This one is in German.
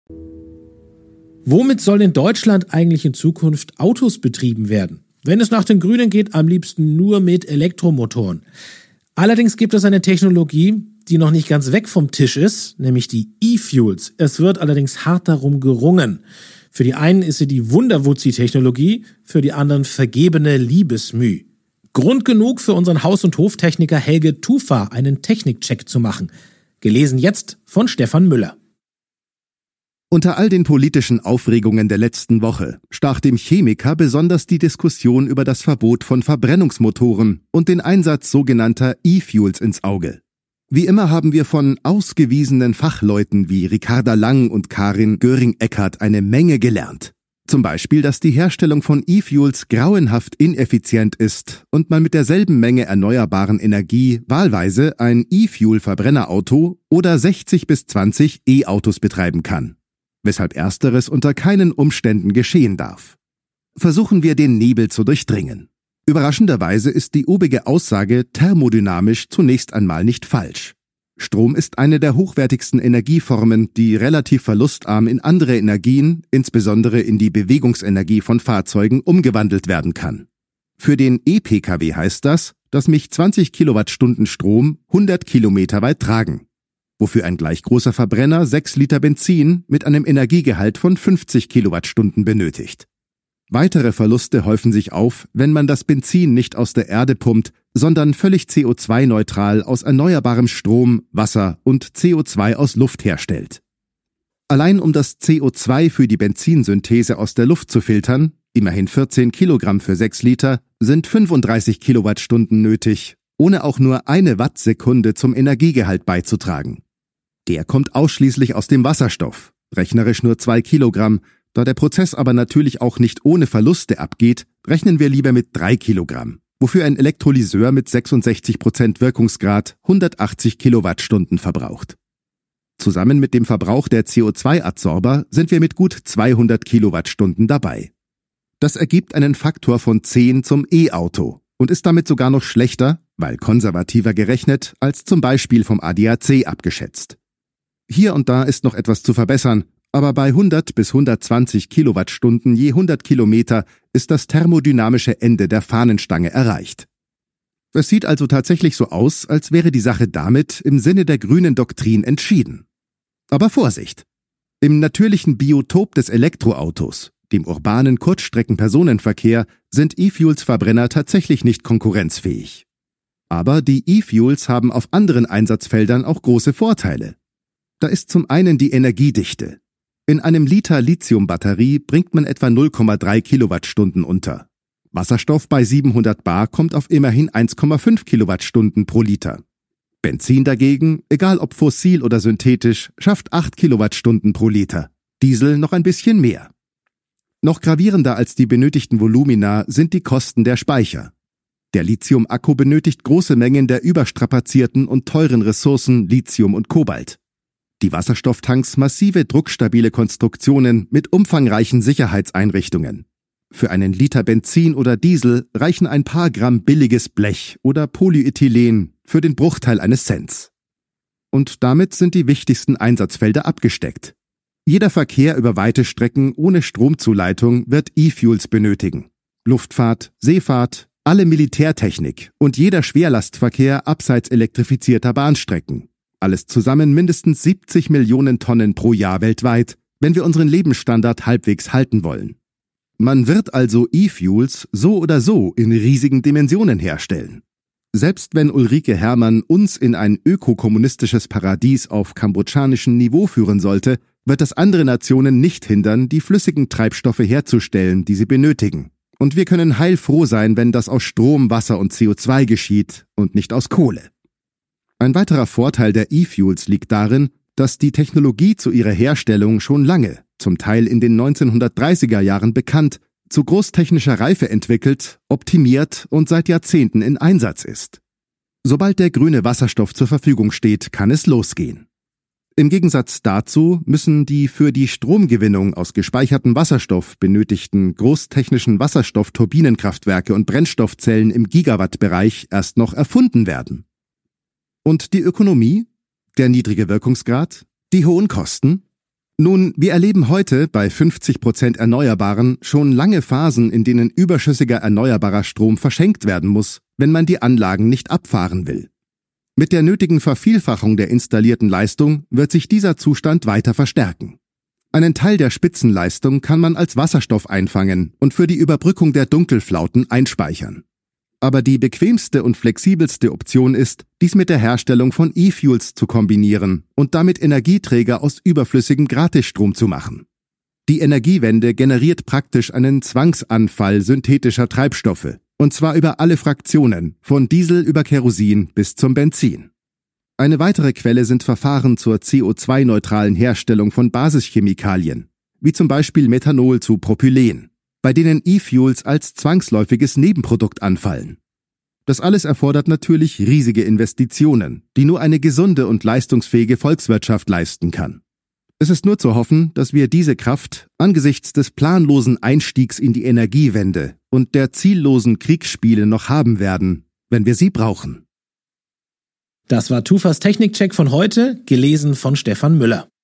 Womit sollen in Deutschland eigentlich in Zukunft Autos betrieben werden? Wenn es nach den Grünen geht, am liebsten nur mit Elektromotoren. Allerdings gibt es eine Technologie, die noch nicht ganz weg vom Tisch ist, nämlich die E-Fuels. Es wird allerdings hart darum gerungen. Für die einen ist sie die Wunderwuzzi-Technologie, für die anderen vergebene Liebesmüh. Grund genug für unseren Haus- und Hoftechniker Helge Tufa, einen Technikcheck zu machen. Gelesen jetzt von Stefan Müller. Unter all den politischen Aufregungen der letzten Woche stach dem Chemiker besonders die Diskussion über das Verbot von Verbrennungsmotoren und den Einsatz sogenannter E-Fuels ins Auge. Wie immer haben wir von ausgewiesenen Fachleuten wie Ricarda Lang und Karin Göring-Eckardt eine Menge gelernt. Zum Beispiel, dass die Herstellung von E-Fuels grauenhaft ineffizient ist und man mit derselben Menge erneuerbaren Energie wahlweise ein E-Fuel-Verbrennerauto oder 60 bis 20 E-Autos betreiben kann. Weshalb Ersteres unter keinen Umständen geschehen darf. Versuchen wir den Nebel zu durchdringen. Überraschenderweise ist die obige Aussage thermodynamisch zunächst einmal nicht falsch. Strom ist eine der hochwertigsten Energieformen, die relativ verlustarm in andere Energien, insbesondere in die Bewegungsenergie von Fahrzeugen, umgewandelt werden kann. Für den E-Pkw heißt das, dass mich 20 Kilowattstunden Strom 100 Kilometer weit tragen, wofür ein gleich großer Verbrenner 6 Liter Benzin mit einem Energiegehalt von 50 Kilowattstunden benötigt. Weitere Verluste häufen sich auf, wenn man das Benzin nicht aus der Erde pumpt, sondern völlig CO2-neutral aus erneuerbarem Strom, Wasser und CO2 aus Luft herstellt. Allein um das CO2 für die Benzinsynthese aus der Luft zu filtern, immerhin 14 Kilogramm für 6 Liter, sind 35 Kilowattstunden nötig, ohne auch nur eine Wattsekunde zum Energiegehalt beizutragen. Der kommt ausschließlich aus dem Wasserstoff, rechnerisch nur 2 Kilogramm. Da der Prozess aber natürlich auch nicht ohne Verluste abgeht, rechnen wir lieber mit 3 Kilogramm, wofür ein Elektrolyseur mit 66% Wirkungsgrad 180 Kilowattstunden verbraucht. Zusammen mit dem Verbrauch der CO2-Adsorber sind wir mit gut 200 Kilowattstunden dabei. Das ergibt einen Faktor von 10 zum E-Auto und ist damit sogar noch schlechter, weil konservativer gerechnet, als zum Beispiel vom ADAC abgeschätzt. Hier und da ist noch etwas zu verbessern, aber bei 100 bis 120 Kilowattstunden je 100 Kilometer ist das thermodynamische Ende der Fahnenstange erreicht. Es sieht also tatsächlich so aus, als wäre die Sache damit im Sinne der grünen Doktrin entschieden. Aber Vorsicht! Im natürlichen Biotop des Elektroautos, dem urbanen Kurzstreckenpersonenverkehr, sind E-Fuels-Verbrenner tatsächlich nicht konkurrenzfähig. Aber die E-Fuels haben auf anderen Einsatzfeldern auch große Vorteile. Da ist zum einen die Energiedichte. In einem Liter Lithiumbatterie bringt man etwa 0,3 Kilowattstunden unter. Wasserstoff bei 700 bar kommt auf immerhin 1,5 Kilowattstunden pro Liter. Benzin dagegen, egal ob fossil oder synthetisch, schafft 8 Kilowattstunden pro Liter. Diesel noch ein bisschen mehr. Noch gravierender als die benötigten Volumina sind die Kosten der Speicher. Der Lithium-Akku benötigt große Mengen der überstrapazierten und teuren Ressourcen Lithium und Kobalt. Die Wasserstofftanks massive druckstabile Konstruktionen mit umfangreichen Sicherheitseinrichtungen. Für einen Liter Benzin oder Diesel reichen ein paar Gramm billiges Blech oder Polyethylen für den Bruchteil eines Cents. Und damit sind die wichtigsten Einsatzfelder abgesteckt. Jeder Verkehr über weite Strecken ohne Stromzuleitung wird E-Fuels benötigen. Luftfahrt, Seefahrt, alle Militärtechnik und jeder Schwerlastverkehr abseits elektrifizierter Bahnstrecken. Alles zusammen mindestens 70 Millionen Tonnen pro Jahr weltweit, wenn wir unseren Lebensstandard halbwegs halten wollen. Man wird also E-Fuels so oder so in riesigen Dimensionen herstellen. Selbst wenn Ulrike Herrmann uns in ein ökokommunistisches Paradies auf kambodschanischem Niveau führen sollte, wird das andere Nationen nicht hindern, die flüssigen Treibstoffe herzustellen, die sie benötigen. Und wir können heilfroh sein, wenn das aus Strom, Wasser und CO2 geschieht und nicht aus Kohle. Ein weiterer Vorteil der E-Fuels liegt darin, dass die Technologie zu ihrer Herstellung schon lange, zum Teil in den 1930er Jahren bekannt, zu großtechnischer Reife entwickelt, optimiert und seit Jahrzehnten in Einsatz ist. Sobald der grüne Wasserstoff zur Verfügung steht, kann es losgehen. Im Gegensatz dazu müssen die für die Stromgewinnung aus gespeichertem Wasserstoff benötigten großtechnischen Wasserstoffturbinenkraftwerke und Brennstoffzellen im Gigawattbereich erst noch erfunden werden. Und die Ökonomie? Der niedrige Wirkungsgrad? Die hohen Kosten? Nun, wir erleben heute bei 50% Erneuerbaren schon lange Phasen, in denen überschüssiger erneuerbarer Strom verschenkt werden muss, wenn man die Anlagen nicht abfahren will. Mit der nötigen Vervielfachung der installierten Leistung wird sich dieser Zustand weiter verstärken. Einen Teil der Spitzenleistung kann man als Wasserstoff einfangen und für die Überbrückung der Dunkelflauten einspeichern. Aber die bequemste und flexibelste Option ist, dies mit der Herstellung von E-Fuels zu kombinieren und damit Energieträger aus überflüssigem Gratisstrom zu machen. Die Energiewende generiert praktisch einen Zwangsanfall synthetischer Treibstoffe, und zwar über alle Fraktionen, von Diesel über Kerosin bis zum Benzin. Eine weitere Quelle sind Verfahren zur CO2-neutralen Herstellung von Basischemikalien, wie zum Beispiel Methanol zu Propylen, bei denen E-Fuels als zwangsläufiges Nebenprodukt anfallen. Das alles erfordert natürlich riesige Investitionen, die nur eine gesunde und leistungsfähige Volkswirtschaft leisten kann. Es ist nur zu hoffen, dass wir diese Kraft angesichts des planlosen Einstiegs in die Energiewende und der ziellosen Kriegsspiele noch haben werden, wenn wir sie brauchen. Das war Tufas Technikcheck von heute, gelesen von Stefan Müller.